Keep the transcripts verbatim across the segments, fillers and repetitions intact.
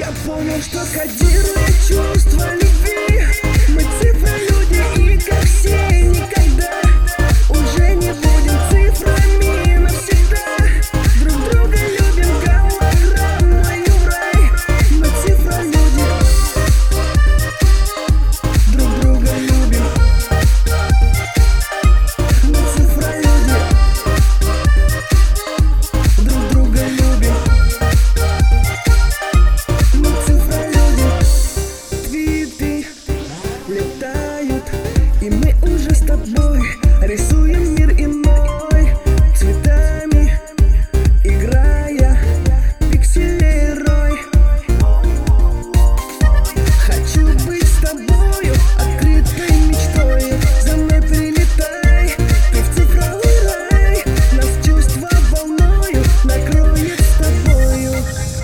Я понял, что кодирует чувство любви. Мы цифры люди, и как все никогда уже не будем цифрами навсегда. Друг друга любим, голограммою в рай. Мы цифры люди, друг друга любим. Мы цифры люди, друг друга любим. Летают, и мы уже с тобой рисуем мир иной цветами, играя пикселей рой. Хочу быть с тобою, открытой мечтой. За мной прилетай, ты в цифровой рай. Нас чувства волною накроет с тобою.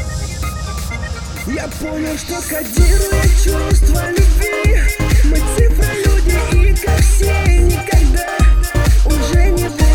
Я понял, что кодирует чувство любви. Мы цифры люди, и как все никогда уже не будем